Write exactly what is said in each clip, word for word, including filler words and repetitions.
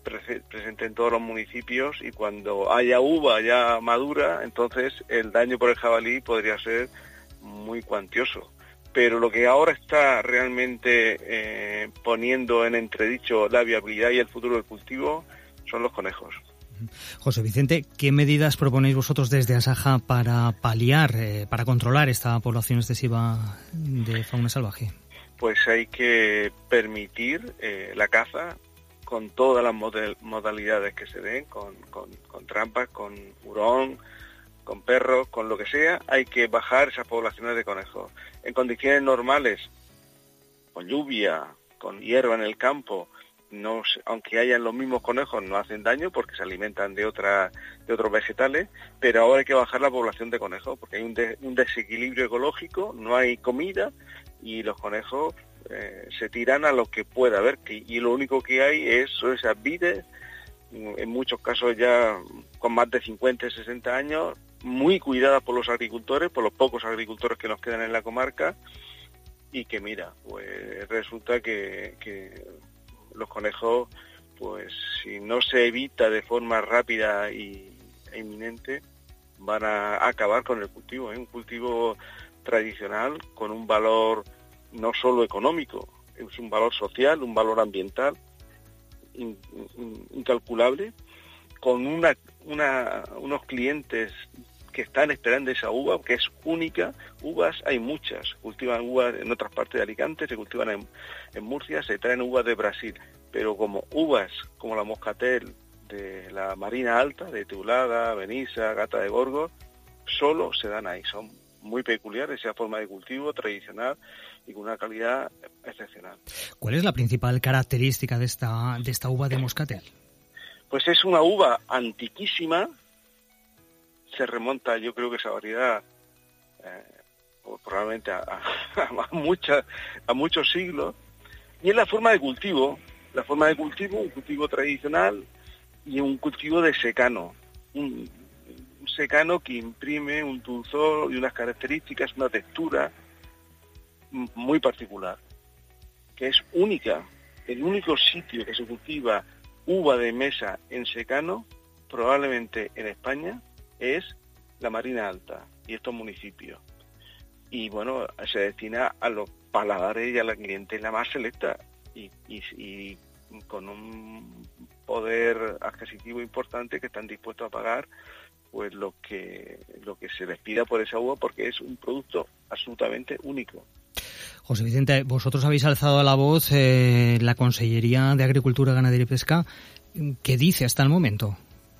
pre- presente en todos los municipios, y cuando haya uva ya madura, entonces el daño por el jabalí podría ser muy cuantioso. Pero lo que ahora está realmente eh, poniendo en entredicho la viabilidad y el futuro del cultivo son los conejos. José Vicente, ¿qué medidas proponéis vosotros desde Asaja para paliar, eh, para controlar esta población excesiva de fauna salvaje? Pues hay que permitir eh, la caza con todas las model- modalidades que se den, con, con, con trampas, con hurón, con perros, con lo que sea. Hay que bajar esas poblaciones de conejos. En condiciones normales, con lluvia, con hierba en el campo, no, aunque hayan los mismos conejos, no hacen daño porque se alimentan de otra, de otros vegetales, pero ahora hay que bajar la población de conejos porque hay un, de, un desequilibrio ecológico, no hay comida y los conejos eh, se tiran a lo que pueda haber, que, y lo único que hay es son esas vides, en muchos casos ya con más de cincuenta y sesenta años, muy cuidadas por los agricultores, por los pocos agricultores que nos quedan en la comarca, y que mira, pues resulta que... que los conejos, pues si no se evita de forma rápida y, e inminente, van a acabar con el cultivo, ¿eh? Un cultivo tradicional con un valor no solo económico, es un valor social, un valor ambiental in, in, incalculable, con una, una, unos clientes que están esperando esa uva, que es única. Uvas hay muchas, cultivan uvas en otras partes de Alicante, se cultivan en, en Murcia, se traen uvas de Brasil, pero como uvas como la Moscatel de la Marina Alta, de Teulada, Benissa, Gata de Gorgos, solo se dan ahí, son muy peculiares, esa forma de cultivo tradicional y con una calidad excepcional. ¿Cuál es la principal característica de esta, de esta uva de Moscatel? Pues es una uva antiquísima, se remonta, yo creo que esa variedad eh, probablemente a, a, a, muchas, a muchos siglos, y es la forma de cultivo, la forma de cultivo, un cultivo tradicional y un cultivo de secano, un, un secano que imprime un dulzor y unas características, una textura muy particular, que es única. El único sitio que se cultiva uva de mesa en secano, probablemente en España, es la Marina Alta y estos municipios. Y bueno, se destina a los paladares y a la clientela más selecta y, y, y con un poder adquisitivo importante que están dispuestos a pagar pues lo que lo que se les pida por esa uva, porque es un producto absolutamente único. José Vicente, vosotros habéis alzado la voz, eh, la Consellería de Agricultura, Ganadería y Pesca, ¿qué dice hasta el momento?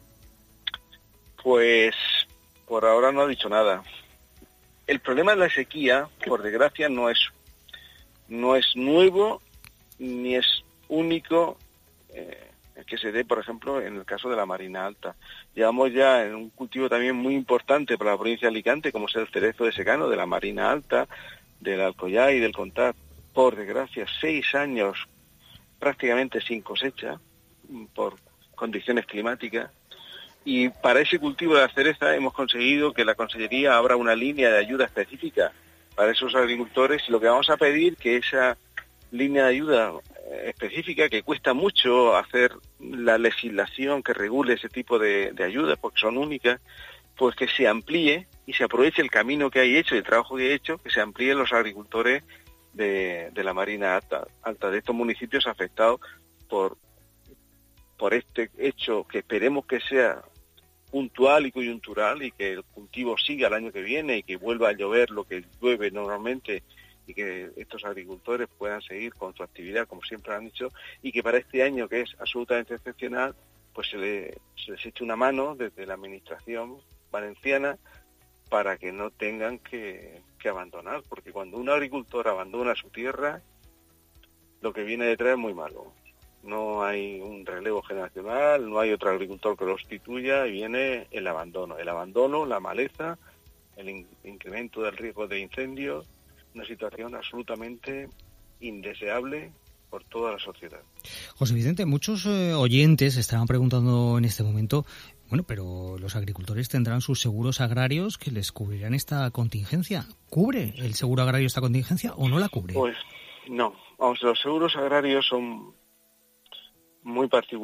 Pues por ahora no ha dicho nada. El problema de la sequía, por desgracia, no es no es nuevo ni es único eh, que se dé, por ejemplo, en el caso de la Marina Alta. Llevamos ya en un cultivo también muy importante para la provincia de Alicante, como es el cerezo de secano de la Marina Alta, del Alcoyá y del Contat, por desgracia, seis años prácticamente sin cosecha por condiciones climáticas. Y para ese cultivo de la cereza hemos conseguido que la Consellería abra una línea de ayuda específica para esos agricultores, y lo que vamos a pedir que esa línea de ayuda específica, que cuesta mucho hacer la legislación que regule ese tipo de, de ayudas porque son únicas, pues que se amplíe y se aproveche el camino que hay hecho y el trabajo que hay hecho, que se amplíen los agricultores de, de la Marina Alta, alta, de estos municipios afectados por, por este hecho que esperemos que sea puntual y coyuntural y que el cultivo siga el año que viene y que vuelva a llover lo que llueve normalmente y que estos agricultores puedan seguir con su actividad como siempre han hecho, y que para este año, que es absolutamente excepcional, pues se, le, se les eche una mano desde la administración valenciana para que no tengan que, que abandonar, porque cuando un agricultor abandona su tierra, lo que viene detrás es muy malo. No hay un relevo generacional, no hay otro agricultor que lo sustituya, y viene el abandono. El abandono, la maleza, el in- incremento del riesgo de incendios, una situación absolutamente indeseable por toda la sociedad. José Vicente, muchos eh, oyentes estaban preguntando en este momento, bueno, pero los agricultores tendrán sus seguros agrarios que les cubrirán esta contingencia. ¿Cubre el seguro agrario esta contingencia o no la cubre? Pues no, vamos, los seguros agrarios son muy particulares.